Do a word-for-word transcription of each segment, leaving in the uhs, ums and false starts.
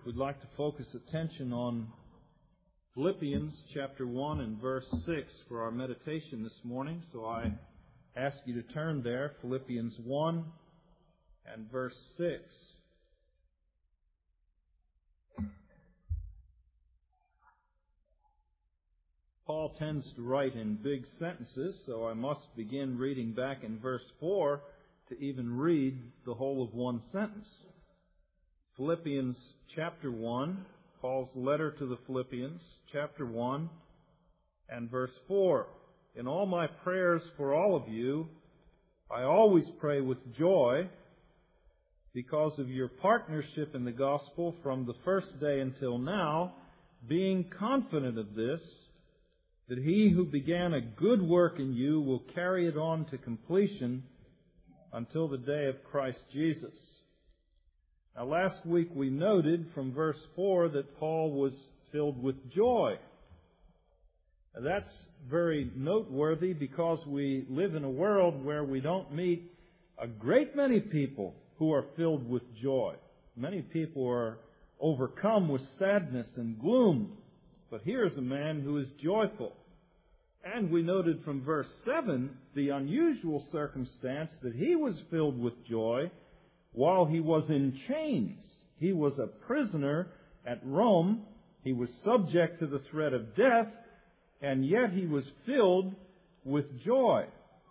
we'd like to focus attention on Philippians chapter one and verse six for our meditation this morning. So I ask you to turn there, Philippians one and verse six. Paul tends to write in big sentences, so I must begin reading back in verse four to even read the whole of one sentence. Philippians chapter one, Paul's letter to the Philippians, chapter one and verse four. In all my prayers for all of you, I always pray with joy because of your partnership in the gospel from the first day until now, being confident of this, that he who began a good work in you will carry it on to completion until the day of Christ Jesus. Now, last week we noted from verse four that Paul was filled with joy. Now, that's very noteworthy because we live in a world where we don't meet a great many people who are filled with joy. Many people are overcome with sadness and gloom. But here's a man who is joyful. And we noted from verse seven the unusual circumstance that he was filled with joy while he was in chains. He was a prisoner at Rome. He was subject to the threat of death, and yet he was filled with joy.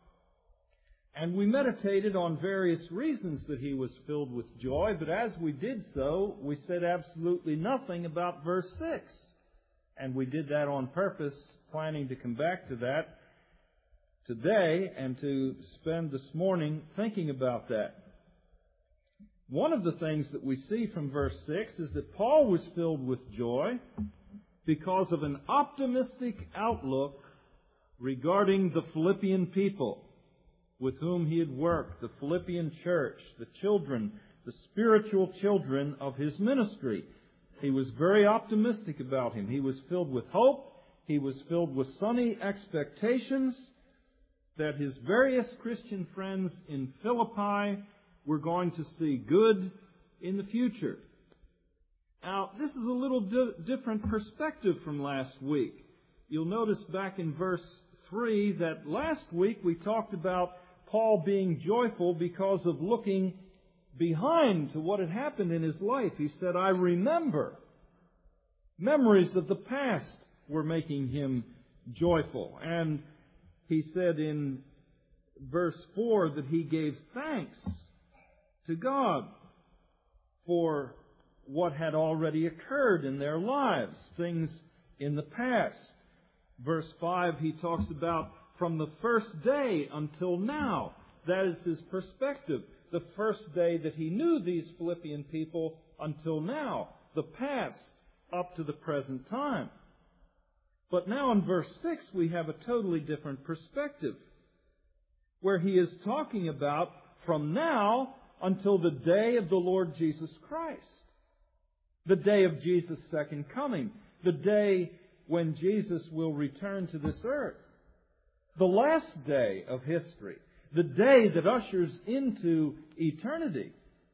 And we meditated on various reasons that he was filled with joy, but as we did so, we said absolutely nothing about verse six. And we did that on purpose, planning to come back to that today and to spend this morning thinking about that. One of the things that we see from verse six is that Paul was filled with joy because of an optimistic outlook regarding the Philippian people with whom he had worked, the Philippian church, the children, the spiritual children of his ministry. He was very optimistic about him. He was filled with hope. He was filled with sunny expectations that his various Christian friends in Philippi were going to see good in the future. Now, this is a little di- different perspective from last week. You'll notice back in verse three that last week we talked about Paul being joyful because of looking behind to what had happened in his life. He said, I remember. Memories of the past were making him joyful. And he said in verse four that he gave thanks to God for what had already occurred in their lives, things in the past. Verse five, he talks about from the first day until now. That is his perspective. The first day that he knew these Philippian people until now. The past up to the present time. But now in verse six we have a totally different perspective, where he is talking about from now until the day of the Lord Jesus Christ. The day of Jesus' second coming. The day when Jesus will return to this earth. The last day of history. The day that ushers into eternity.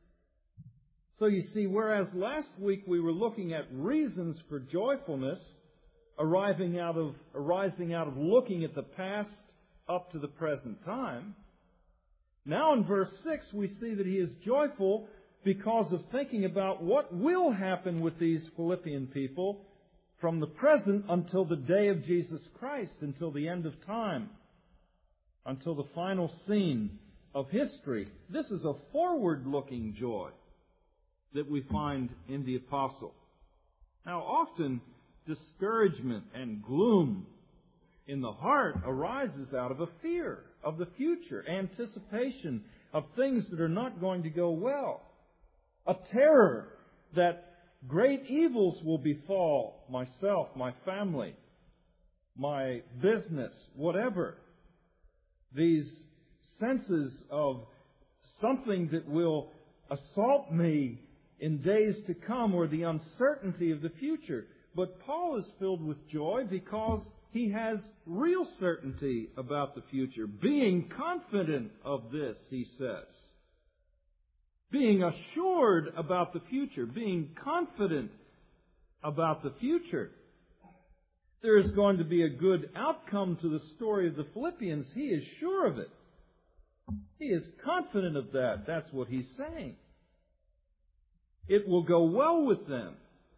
So you see, whereas last week we were looking at reasons for joyfulness arriving out of, arising out of looking at the past up to the present time, now in verse six we see that he is joyful because of thinking about what will happen with these Philippian people from the present until the day of Jesus Christ, until the end of time, until the final scene of history. This is a forward-looking joy that we find in the apostle. Now, often discouragement and gloom in the heart arises out of a fear of the future, anticipation of things that are not going to go well, a terror that great evils will befall myself, my family, my business, whatever. These senses of something that will assault me in days to come, or the uncertainty of the future. But Paul is filled with joy because he has real certainty about the future. Being confident of this, he says. being assured about the future, being confident about the future. There is going to be a good outcome to the story of the Philippians. He is sure of it. He is confident of that. That's what he's saying. It will go well with them.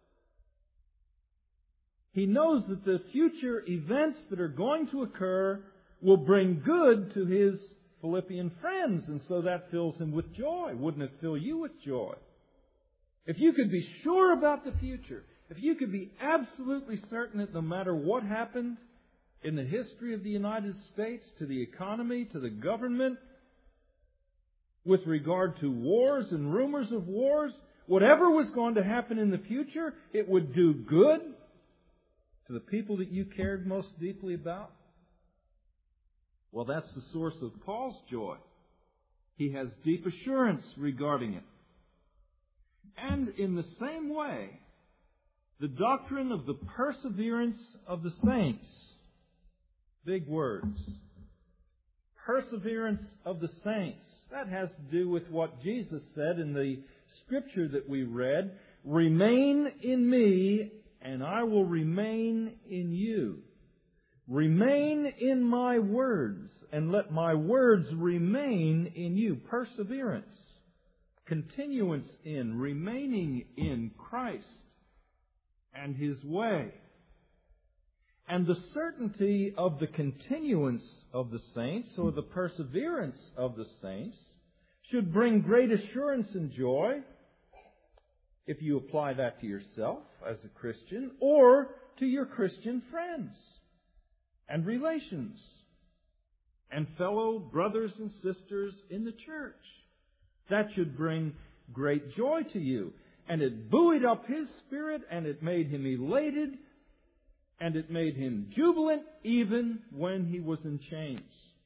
He knows that the future events that are going to occur will bring good to his Philippian friends, and so that fills him with joy. Wouldn't it fill you with joy? If you could be sure about the future, if you could be absolutely certain that no matter what happened in the history of the United States, to the economy, to the government, with regard to wars and rumors of wars, whatever was going to happen in the future, it would do good to the people that you cared most deeply about. Well, that's the source of Paul's joy. He has deep assurance regarding it. And in the same way, the doctrine of the perseverance of the saints. Big words. Perseverance of the saints. That has to do with what Jesus said in the scripture that we read. Remain in me, and I will remain in you. Remain in my words, and let my words remain in you. Perseverance. Continuance in, remaining in Christ and His way. And the certainty of the continuance of the saints, or the perseverance of the saints, should bring great assurance and joy if you apply that to yourself as a Christian, or to your Christian friends and relations and fellow brothers and sisters in the church. That should bring great joy to you. And it buoyed up his spirit, and it made him elated, and it made him jubilant even when he was in chains.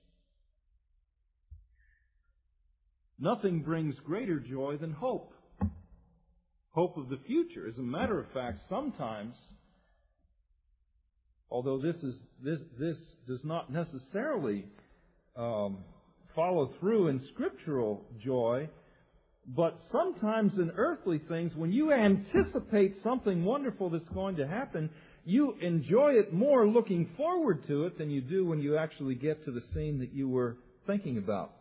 Nothing brings greater joy than hope. Hope of the future. As a matter of fact, sometimes, although this is this this does not necessarily um, follow through in scriptural joy, but sometimes in earthly things, when you anticipate something wonderful that's going to happen, you enjoy it more looking forward to it than you do when you actually get to the scene that you were thinking about.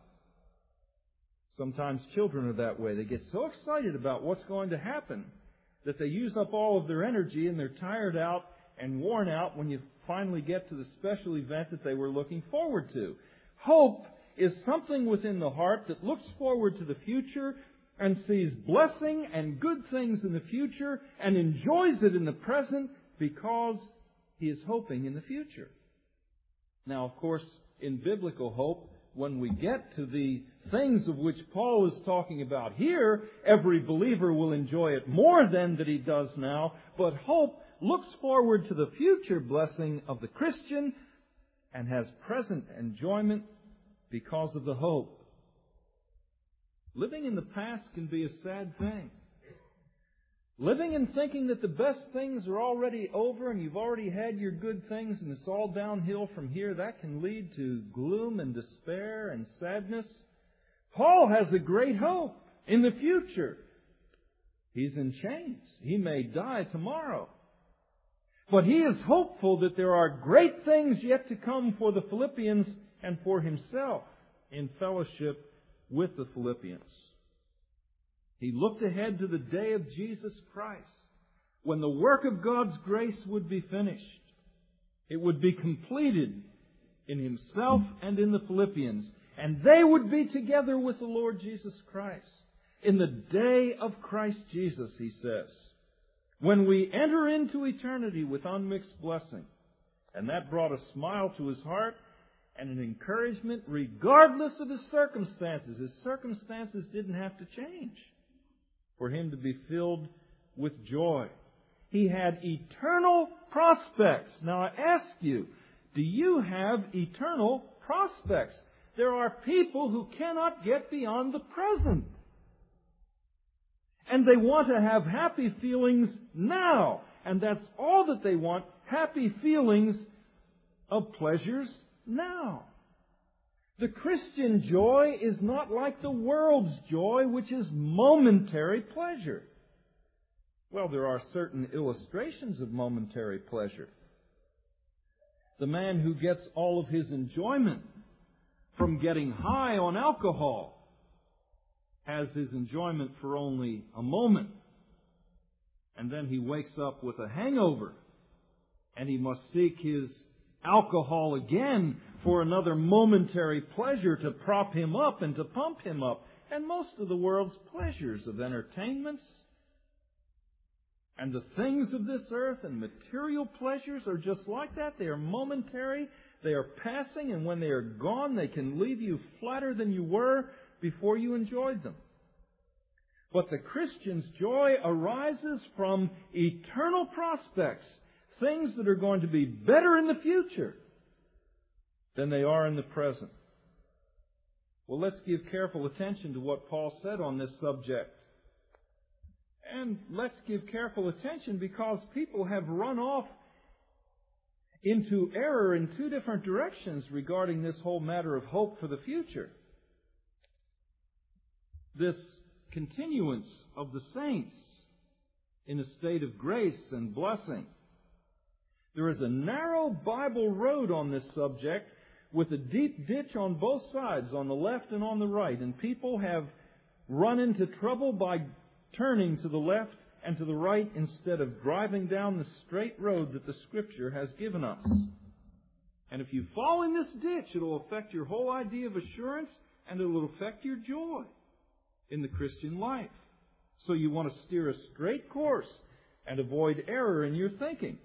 Sometimes children are that way. They get so excited about what's going to happen that they use up all of their energy, and they're tired out and worn out when you finally get to the special event that they were looking forward to. Hope is something within the heart that looks forward to the future and sees blessing and good things in the future and enjoys it in the present because he is hoping in the future. Now, of course, in biblical hope, when we get to the things of which Paul is talking about here, every believer will enjoy it more than that he does now. But hope looks forward to the future blessing of the Christian and has present enjoyment because of the hope. Living in the past can be a sad thing. Living and thinking that the best things are already over and you've already had your good things and it's all downhill from here, that can lead to gloom and despair and sadness. Paul has a great hope in the future. He's in chains. He may die tomorrow. But he is hopeful that there are great things yet to come for the Philippians and for himself in fellowship with the Philippians. He looked ahead to the day of Jesus Christ, when the work of God's grace would be finished. It would be completed in himself and in the Philippians, and they would be together with the Lord Jesus Christ in the day of Christ Jesus, he says, when we enter into eternity with unmixed blessing. And that brought a smile to his heart and an encouragement regardless of his circumstances. His circumstances didn't have to change for him to be filled with joy. He had eternal prospects. Now I ask you, do you have eternal prospects? There are people who cannot get beyond the present. And they want to have happy feelings now. And that's all that they want, happy feelings of pleasures now. The Christian joy is not like the world's joy, which is momentary pleasure. Well, there are certain illustrations of momentary pleasure. The man who gets all of his enjoyment from getting high on alcohol has his enjoyment for only a moment. And then he wakes up with a hangover, and he must seek his alcohol again for another momentary pleasure to prop him up and to pump him up. And most of the world's pleasures of entertainments and the things of this earth and material pleasures are just like that. They are momentary, they are passing, and when they are gone, they can leave you flatter than you were before you enjoyed them. But the Christian's joy arises from eternal prospects, things that are going to be better in the future than they are in the present. Well, let's give careful attention to what Paul said on this subject. And let's give careful attention because people have run off into error in two different directions regarding this whole matter of hope for the future. This continuance of the saints in a state of grace and blessing. There is a narrow Bible road on this subject with a deep ditch on both sides, on the left and on the right. And people have run into trouble by turning to the left and to the right instead of driving down the straight road that the Scripture has given us. And if you fall in this ditch, it will affect your whole idea of assurance, and it will affect your joy in the Christian life. So you want to steer a straight course and avoid error in your thinking.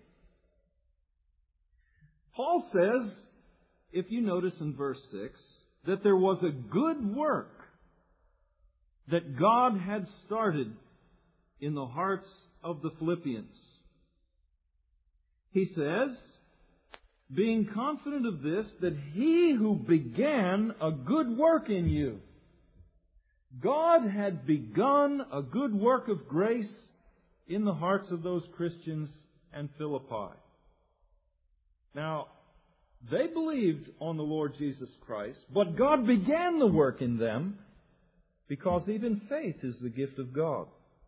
Paul says, if you notice in verse six, that there was a good work that God had started in the hearts of the Philippians. He says, being confident of this, that He who began a good work in you. God had begun a good work of grace in the hearts of those Christians and Philippi. Now, they believed on the Lord Jesus Christ, but God began the work in them because even faith is the gift of God.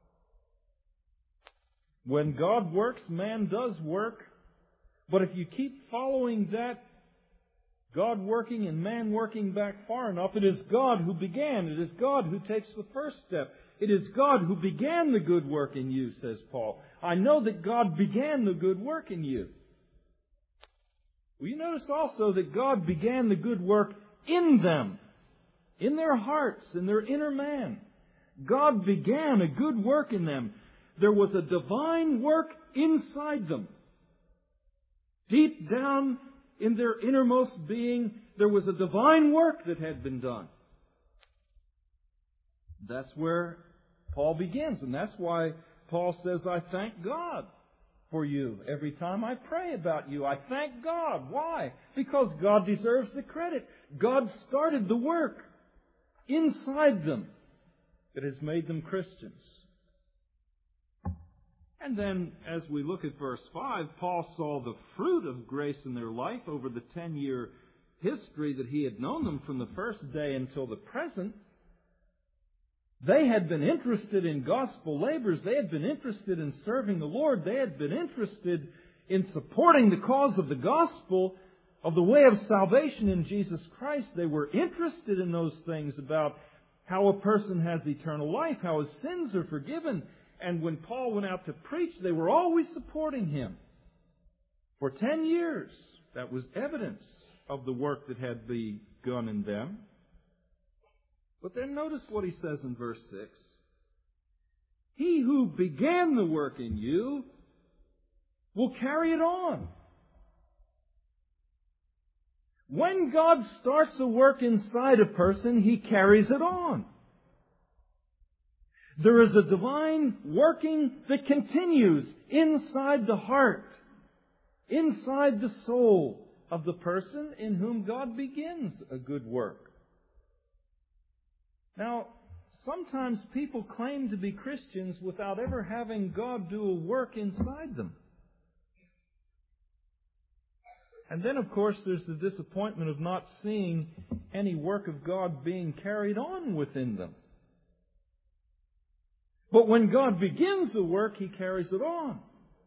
When God works, man does work. But if you keep following that God working and man working back far enough, it is God who began. It is God who takes the first step. It is God who began the good work in you, says Paul. I know that God began the good work in you. Well, you notice also that God began the good work in them, in their hearts, in their inner man. God began a good work in them. There was a divine work inside them. Deep down in their innermost being, there was a divine work that had been done. That's where Paul begins, and that's why Paul says, I thank God for you. Every time I pray about you, I thank God. Why? Because God deserves the credit. God started the work inside them that has made them Christians. And then, as we look at verse five, Paul saw the fruit of grace in their life over the ten-year history that he had known them from the first day until the present. They had been interested in gospel labors. They had been interested in serving the Lord. They had been interested in supporting the cause of the gospel, of the way of salvation in Jesus Christ. They were interested in those things about how a person has eternal life, how his sins are forgiven. And when Paul went out to preach, they were always supporting him. For ten years, that was evidence of the work that had begun in them. But then notice what he says in verse six. He who began the work in you will carry it on. When God starts a work inside a person, He carries it on. There is a divine working that continues inside the heart, inside the soul of the person in whom God begins a good work. Now, sometimes people claim to be Christians without ever having God do a work inside them. And then, of course, there's the disappointment of not seeing any work of God being carried on within them. But when God begins the work, He carries it on.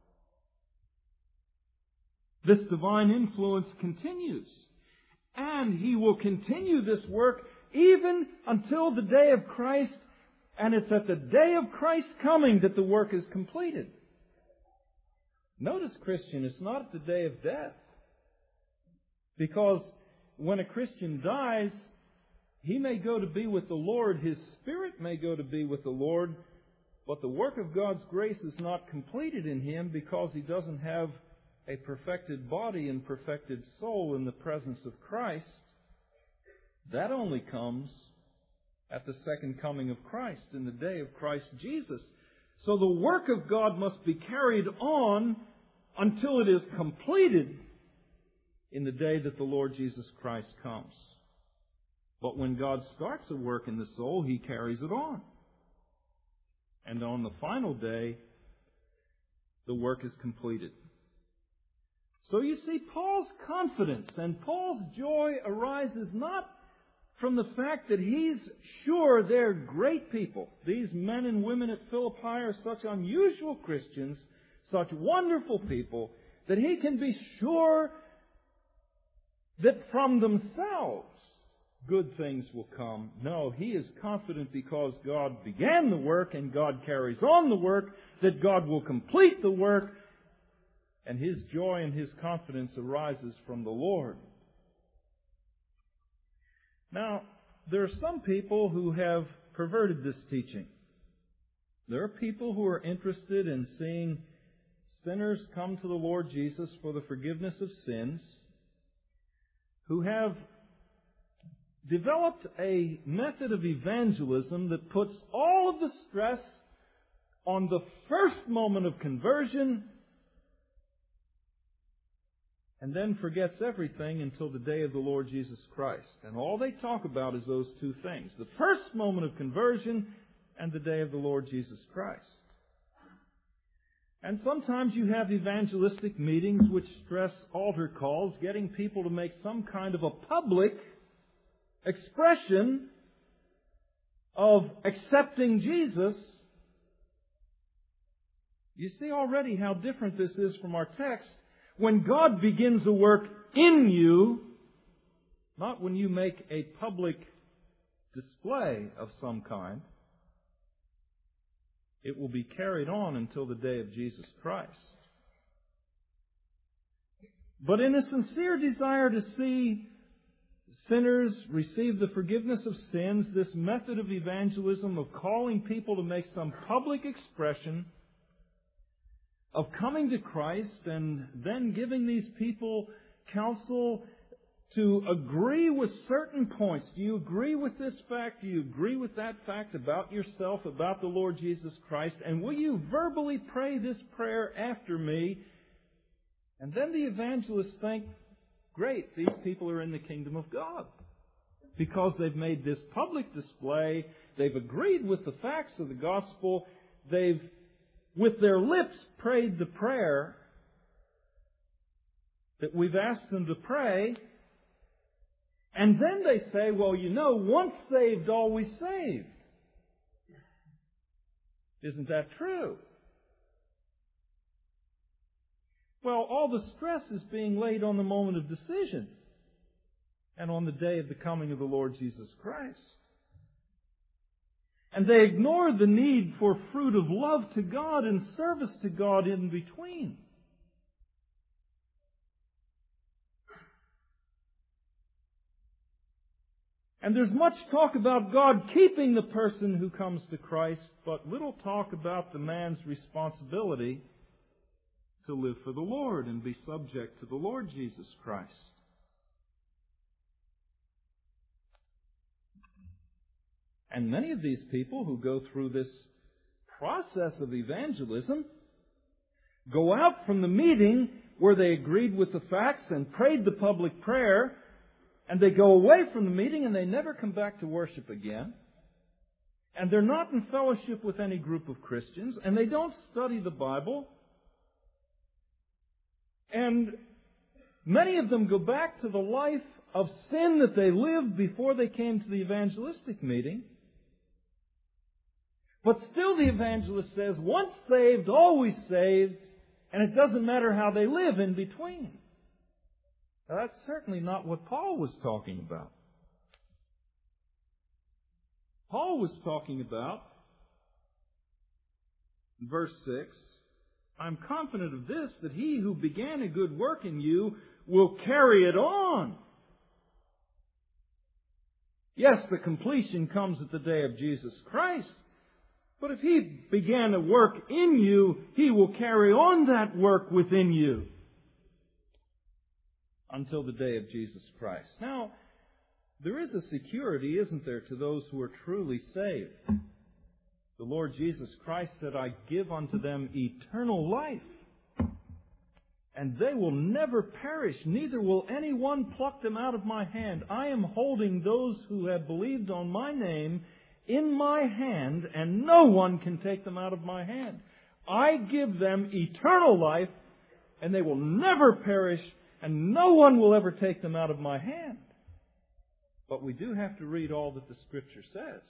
This divine influence continues. And He will continue this work even until the day of Christ. And it's at the day of Christ's coming that the work is completed. Notice, Christian, it's not at the day of death. Because when a Christian dies, he may go to be with the Lord, his spirit may go to be with the Lord, but the work of God's grace is not completed in him because he doesn't have a perfected body and perfected soul in the presence of Christ. That only comes at the second coming of Christ, in the day of Christ Jesus. So the work of God must be carried on until it is completed in the day that the Lord Jesus Christ comes. But when God starts a work in the soul, He carries it on. And on the final day, the work is completed. So you see, Paul's confidence and Paul's joy arises not from the fact that he's sure they're great people. These men and women at Philippi are such unusual Christians, such wonderful people, that he can be sure that from themselves good things will come. No, he is confident because God began the work and God carries on the work, that God will complete the work, and his joy and his confidence arises from the Lord. Now, there are some people who have perverted this teaching. There are people who are interested in seeing sinners come to the Lord Jesus for the forgiveness of sins, who have developed a method of evangelism that puts all of the stress on the first moment of conversion and then forgets everything until the day of the Lord Jesus Christ. And all they talk about is those two things: the first moment of conversion and the day of the Lord Jesus Christ. And sometimes you have evangelistic meetings which stress altar calls, getting people to make some kind of a public expression of accepting Jesus. You see already how different this is from our text. When God begins a work in you, not when you make a public display of some kind, it will be carried on until the day of Jesus Christ. But in a sincere desire to see sinners receive the forgiveness of sins, this method of evangelism of calling people to make some public expression of coming to Christ and then giving these people counsel to agree with certain points. Do you agree with this fact? Do you agree with that fact about yourself, about the Lord Jesus Christ? And will you verbally pray this prayer after me? And then the evangelists think, great, these people are in the kingdom of God. Because they've made this public display, they've agreed with the facts of the gospel, they've, with their lips, prayed the prayer that we've asked them to pray. And then they say, well, you know, once saved, always saved. Isn't that true? Well, all the stress is being laid on the moment of decision and on the day of the coming of the Lord Jesus Christ. And they ignore the need for fruit of love to God and service to God in between. And there's much talk about God keeping the person who comes to Christ, but little talk about the man's responsibility to live for the Lord and be subject to the Lord Jesus Christ. And many of these people who go through this process of evangelism go out from the meeting where they agreed with the facts and prayed the public prayer, and they go away from the meeting and they never come back to worship again. And they're not in fellowship with any group of Christians, and they don't study the Bible. And Many of them go back to the life of sin that they lived before they came to the evangelistic meeting. But still the evangelist says, once saved, always saved, and it doesn't matter how they live in between. Now, that's certainly not what Paul was talking about. Paul was talking about, in verse six, I'm confident of this, that he who began a good work in you will carry it on. Yes, the completion comes at the day of Jesus Christ. But if He began a work in you, He will carry on that work within you until the day of Jesus Christ. Now, there is a security, isn't there, to those who are truly saved. The Lord Jesus Christ said, I give unto them eternal life, and they will never perish, neither will anyone pluck them out of my hand. I am holding those who have believed on my name in my hand, and no one can take them out of my hand. I give them eternal life, and they will never perish, and no one will ever take them out of my hand. But we do have to read all that the Scripture says.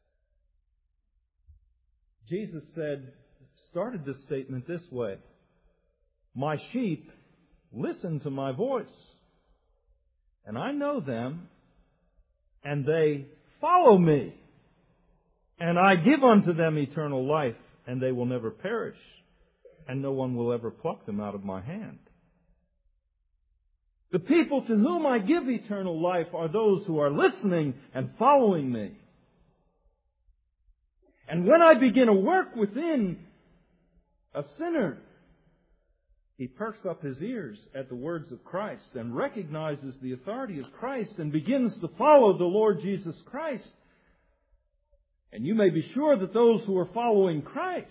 Jesus said, started this statement this way, my sheep listen to my voice, and I know them, and they follow me. And I give unto them eternal life, and they will never perish, and no one will ever pluck them out of my hand. The people to whom I give eternal life are those who are listening and following me. And when I begin a work within a sinner, he perks up his ears at the words of Christ and recognizes the authority of Christ and begins to follow the Lord Jesus Christ. And you may be sure that those who are following Christ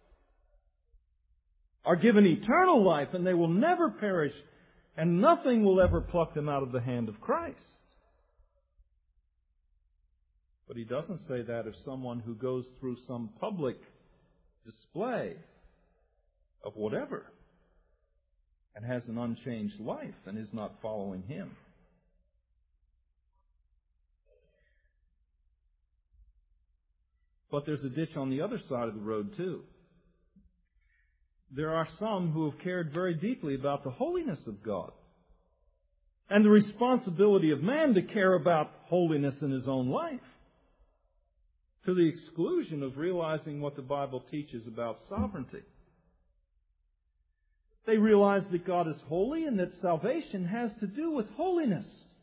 are given eternal life, and they will never perish, and nothing will ever pluck them out of the hand of Christ. But he doesn't say that of someone who goes through some public display of whatever and has an unchanged life and is not following Him. But there's a ditch on the other side of the road too. There are some who have cared very deeply about the holiness of God and the responsibility of man to care about holiness in his own life, to the exclusion of realizing what the Bible teaches about sovereignty. They realize that God is holy and that salvation has to do with holiness.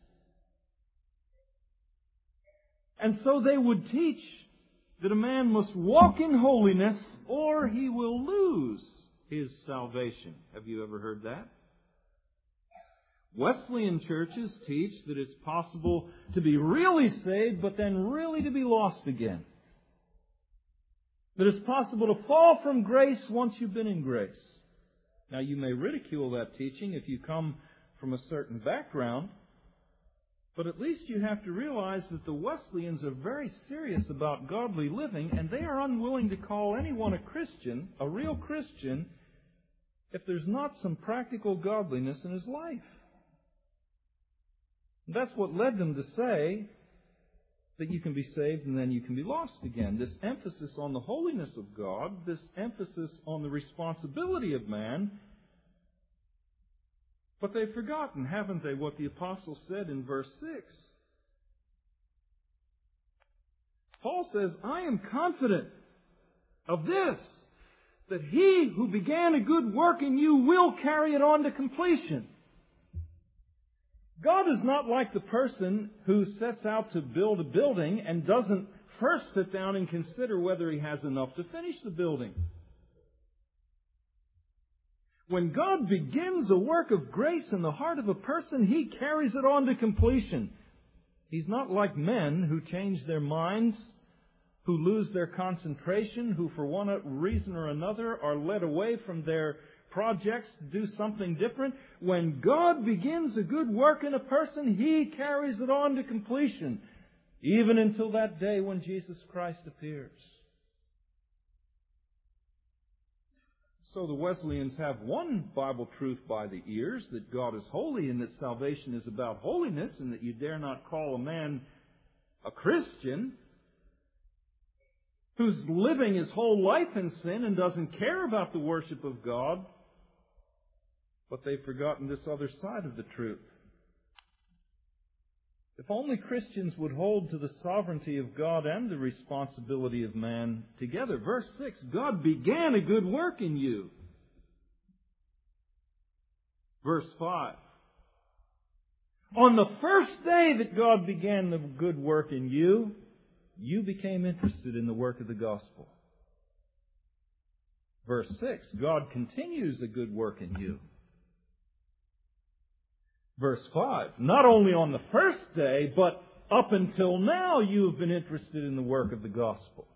And so they would teach that a man must walk in holiness or he will lose his salvation. Have you ever heard that? Wesleyan churches teach that it's possible to be really saved but then really to be lost again. That it's possible to fall from grace once you've been in grace. Now, you may ridicule that teaching if you come from a certain background, but at least you have to realize that the Wesleyans are very serious about godly living, and they are unwilling to call anyone a Christian, a real Christian, if there's not some practical godliness in his life. That's what led them to say that you can be saved and then you can be lost again. This emphasis on the holiness of God, this emphasis on the responsibility of man. But they've forgotten, haven't they, what the apostle said in verse six? Paul says, I am confident of this, that he who began a good work in you will carry it on to completion. God is not like the person who sets out to build a building and doesn't first sit down and consider whether he has enough to finish the building. When God begins a work of grace in the heart of a person, He carries it on to completion. He's not like men who change their minds, who lose their concentration, who for one reason or another are led away from their projects to do something different. When God begins a good work in a person, He carries it on to completion, even until that day when Jesus Christ appears. So the Wesleyans have one Bible truth by the ears, that God is holy and that salvation is about holiness, and that you dare not call a man a Christian who's living his whole life in sin and doesn't care about the worship of God. But they've forgotten this other side of the truth. If only Christians would hold to the sovereignty of God and the responsibility of man together. Verse six, God began a good work in you. Verse five, on the first day that God began the good work in you, you became interested in the work of the gospel. Verse six, God continues a good work in you. Verse five, not only on the first day, but up until now you have been interested in the work of the gospel.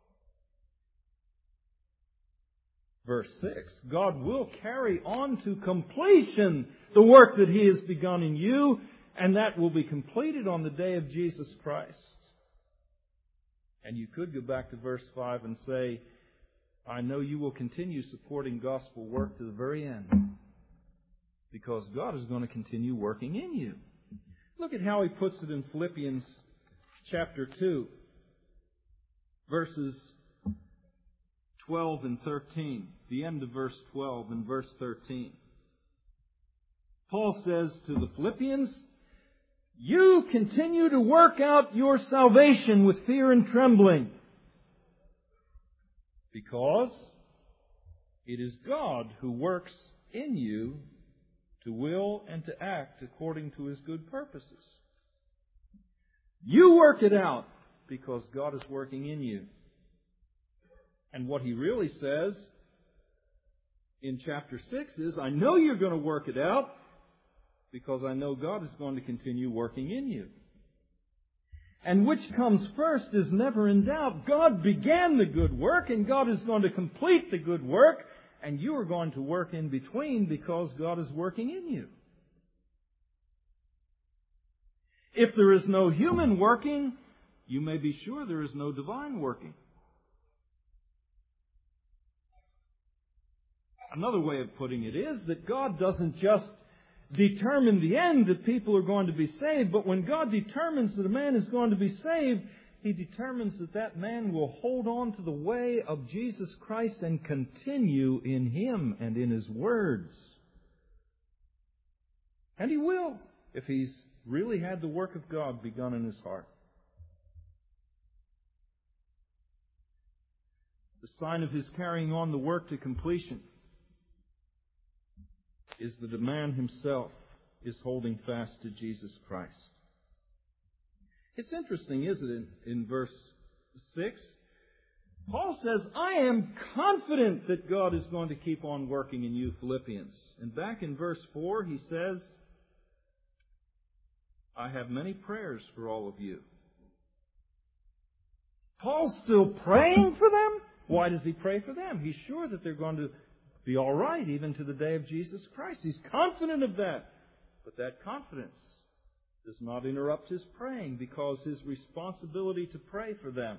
Verse six, God will carry on to completion the work that He has begun in you, and that will be completed on the day of Jesus Christ. And you could go back to verse five and say, I know you will continue supporting gospel work to the very end, because God is going to continue working in you. Look at how he puts it in Philippians chapter two, verses twelve and thirteen. The end of verse twelve and verse thirteen. Paul says to the Philippians, you continue to work out your salvation with fear and trembling, because it is God who works in you to will and to act according to His good purposes. You work it out because God is working in you. And what he really says in chapter six is, I know you're going to work it out because I know God is going to continue working in you. And which comes first is never in doubt. God began the good work, and God is going to complete the good work. And you are going to work in between because God is working in you. If there is no human working, you may be sure there is no divine working. Another way of putting it is that God doesn't just determine the end that people are going to be saved, but when God determines that a man is going to be saved, He determines that that man will hold on to the way of Jesus Christ and continue in Him and in His words. And he will, if he's really had the work of God begun in his heart. The sign of his carrying on the work to completion is that the man himself is holding fast to Jesus Christ. It's interesting, isn't it, in verse six? Paul says, I am confident that God is going to keep on working in you, Philippians. And back in verse four, he says, I have many prayers for all of you. Paul's still praying for them? Why does he pray for them? He's sure that they're going to be all right even to the day of Jesus Christ. He's confident of that. But that confidence does not interrupt his praying, because his responsibility to pray for them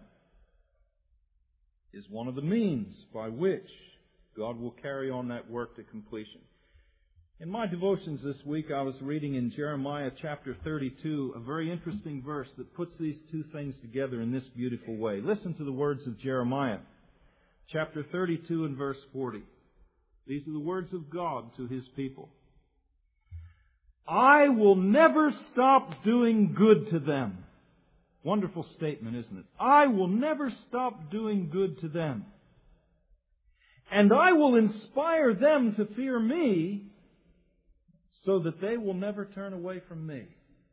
is one of the means by which God will carry on that work to completion. In my devotions this week, I was reading in Jeremiah chapter thirty-two, a very interesting verse that puts these two things together in this beautiful way. Listen to the words of Jeremiah, chapter thirty-two and verse forty. These are the words of God to His people. I will never stop doing good to them. Wonderful statement, isn't it? I will never stop doing good to them. And I will inspire them to fear me, so that they will never turn away from me.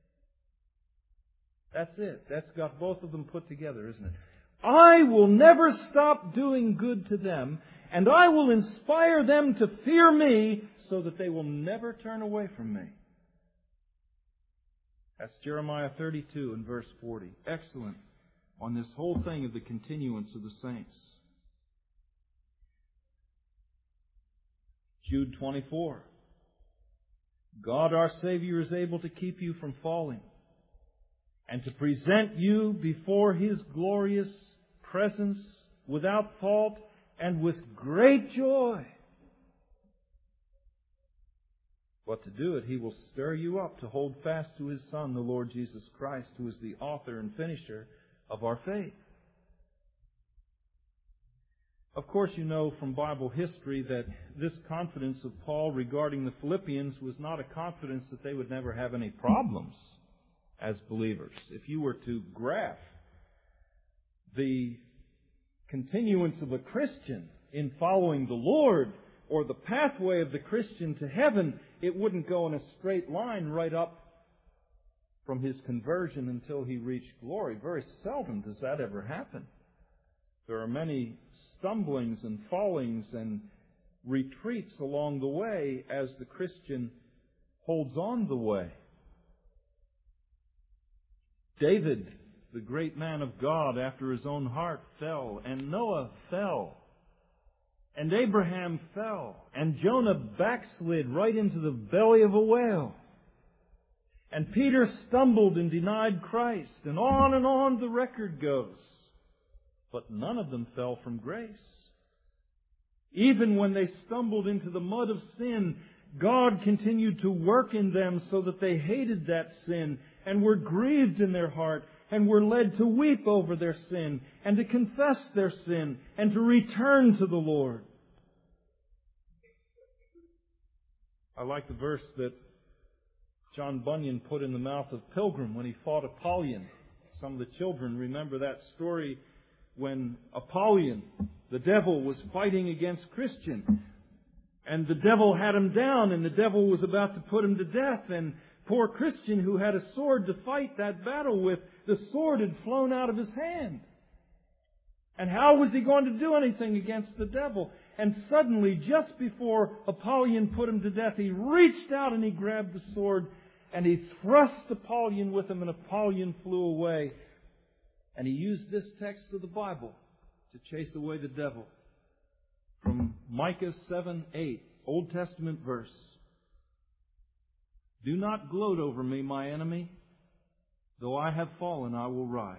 That's it. That's got both of them put together, isn't it? I will never stop doing good to them, and I will inspire them to fear me, so that they will never turn away from me. That's Jeremiah thirty-two and verse forty. Excellent on this whole thing of the continuance of the saints. Jude twenty-four. God our Savior is able to keep you from falling, and to present you before His glorious presence without fault and with great joy. But to do it, He will stir you up to hold fast to His Son, the Lord Jesus Christ, who is the author and finisher of our faith. Of course, you know from Bible history that this confidence of Paul regarding the Philippians was not a confidence that they would never have any problems as believers. If you were to graph the continuance of a Christian in following the Lord, or the pathway of the Christian to heaven, it wouldn't go in a straight line right up from his conversion until he reached glory. Very seldom does that ever happen. There are many stumblings and fallings and retreats along the way as the Christian holds on the way. David, the great man of God after his own heart, fell, and Noah fell, and Abraham fell, and Jonah backslid right into the belly of a whale, and Peter stumbled and denied Christ, and on and on the record goes. But none of them fell from grace. Even when they stumbled into the mud of sin, God continued to work in them so that they hated that sin and were grieved in their heart and were led to weep over their sin and to confess their sin and to return to the Lord. I like the verse that John Bunyan put in the mouth of Pilgrim when he fought Apollyon. Some of the children remember that story when Apollyon, the devil, was fighting against Christian. And the devil had him down, and the devil was about to put him to death. And poor Christian, who had a sword to fight that battle with, the sword had flown out of his hand. And how was he going to do anything against the devil? And suddenly, just before Apollyon put him to death, he reached out and he grabbed the sword, and he thrust Apollyon with him, and Apollyon flew away. And he used this text of the Bible to chase away the devil. From Micah seven eight, Old Testament verse. Do not gloat over me, my enemy. Though I have fallen, I will rise.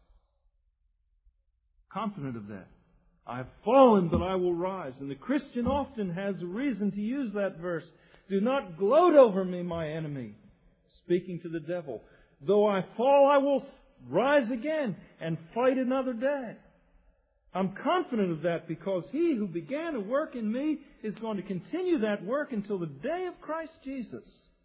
Confident of that. I have fallen, but I will rise. And the Christian often has a reason to use that verse. Do not gloat over me, my enemy. Speaking to the devil. Though I fall, I will rise again and fight another day. I'm confident of that because He who began a work in me is going to continue that work until the day of Christ Jesus.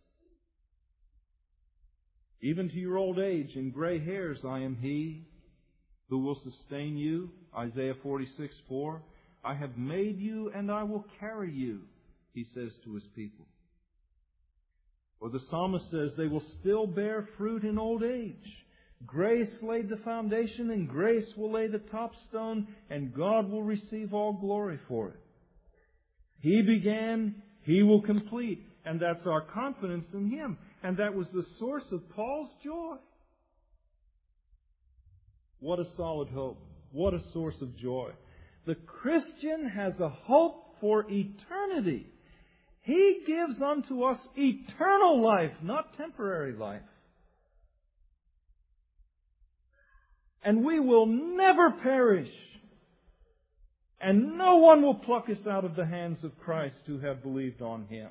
Even to your old age and gray hairs, I am He who will sustain you. Isaiah forty-six four. I have made you and I will carry you, He says to His people. Or the psalmist says they will still bear fruit in old age. Grace laid the foundation, and grace will lay the top stone, and God will receive all glory for it. He began, He will complete, and that's our confidence in Him. And that was the source of Paul's joy. What a solid hope. What a source of joy. The Christian has a hope for eternity. He gives unto us eternal life, not temporary life. And we will never perish. And no one will pluck us out of the hands of Christ who have believed on Him.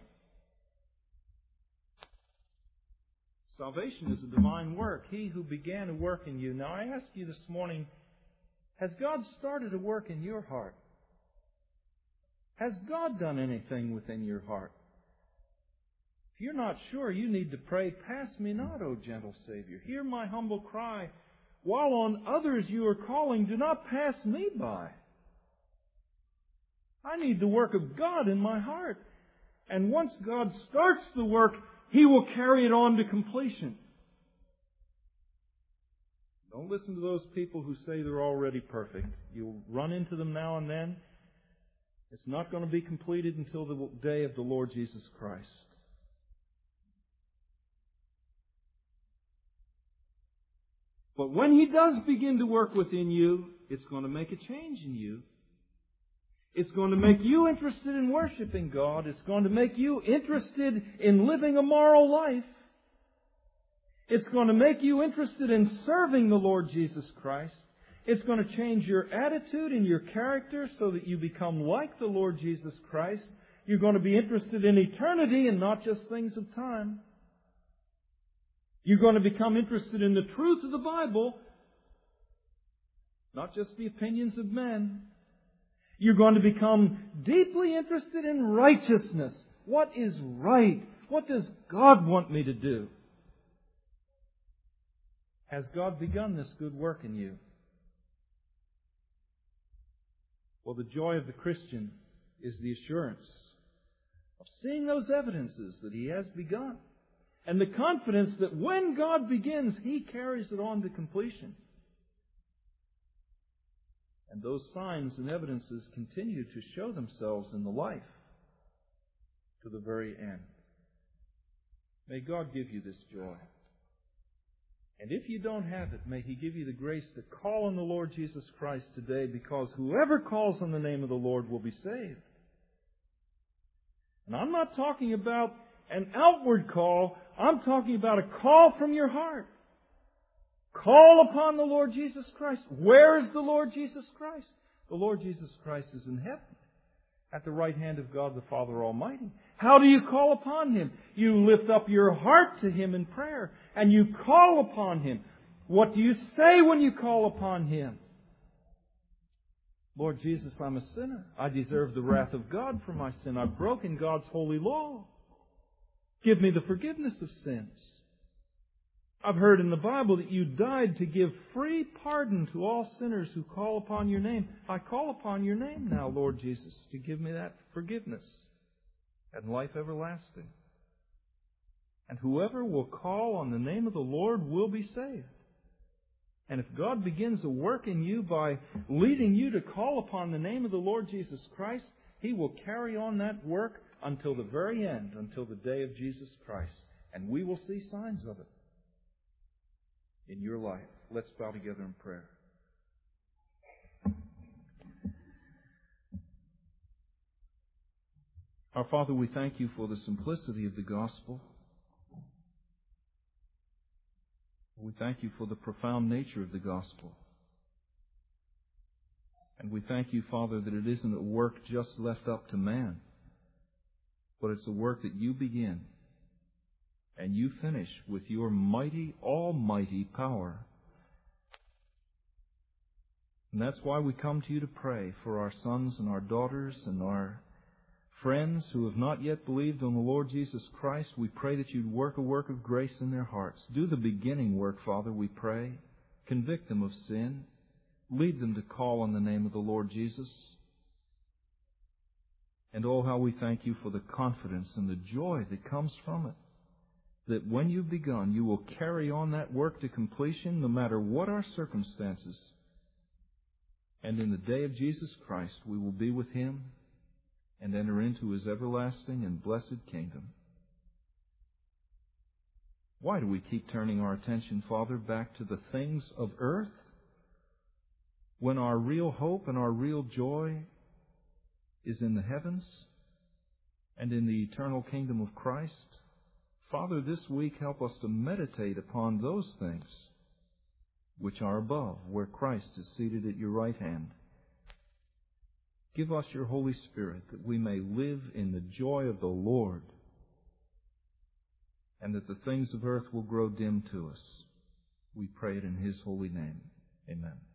Salvation is a divine work. He who began a work in you. Now I ask you this morning, has God started a work in your heart? Has God done anything within your heart? If you're not sure, you need to pray, pass me not, O gentle Savior. Hear my humble cry. While on others you are calling, do not pass me by. I need the work of God in my heart. And once God starts the work, He will carry it on to completion. Don't listen to those people who say they're already perfect. You'll run into them now and then. It's not going to be completed until the day of the Lord Jesus Christ. But when He does begin to work within you, it's going to make a change in you. It's going to make you interested in worshiping God. It's going to make you interested in living a moral life. It's going to make you interested in serving the Lord Jesus Christ. It's going to change your attitude and your character so that you become like the Lord Jesus Christ. You're going to be interested in eternity and not just things of time. You're going to become interested in the truth of the Bible, not just the opinions of men. You're going to become deeply interested in righteousness. What is right? What does God want me to do? Has God begun this good work in you? Well, the joy of the Christian is the assurance of seeing those evidences that He has begun, and the confidence that when God begins, He carries it on to completion. And those signs and evidences continue to show themselves in the life to the very end. May God give you this joy. And if you don't have it, may He give you the grace to call on the Lord Jesus Christ today, because whoever calls on the name of the Lord will be saved. And I'm not talking about an outward call. I'm talking about a call from your heart. Call upon the Lord Jesus Christ. Where is the Lord Jesus Christ? The Lord Jesus Christ is in heaven, at the right hand of God the Father Almighty. How do you call upon Him? You lift up your heart to Him in prayer, and you call upon Him. What do you say when you call upon Him? Lord Jesus, I'm a sinner. I deserve the wrath of God for my sin. I've broken God's holy law. Give me the forgiveness of sins. I've heard in the Bible that You died to give free pardon to all sinners who call upon Your name. I call upon Your name now, Lord Jesus, to give me that forgiveness and life everlasting. And whoever will call on the name of the Lord will be saved. And if God begins a work in you by leading you to call upon the name of the Lord Jesus Christ, He will carry on that work until the very end, until the day of Jesus Christ. And we will see signs of it in your life. Let's bow together in prayer. Our Father, we thank You for the simplicity of the gospel. We thank You for the profound nature of the gospel. And we thank You, Father, that it isn't a work just left up to man, but it's a work that You begin and You finish with Your mighty, almighty power. And that's why we come to You to pray for our sons and our daughters and our friends who have not yet believed on the Lord Jesus Christ. We pray that You'd work a work of grace in their hearts. Do the beginning work, Father, we pray. Convict them of sin. Lead them to call on the name of the Lord Jesus. And oh, how we thank You for the confidence and the joy that comes from it. That when You've begun, You will carry on that work to completion no matter what our circumstances. And in the day of Jesus Christ, we will be with Him and enter into His everlasting and blessed kingdom. Why do we keep turning our attention, Father, back to the things of earth when our real hope and our real joy is in the heavens and in the eternal kingdom of Christ? Father, this week help us to meditate upon those things which are above, where Christ is seated at Your right hand. Give us Your Holy Spirit that we may live in the joy of the Lord, and that the things of earth will grow dim to us. We pray it in His holy name. Amen.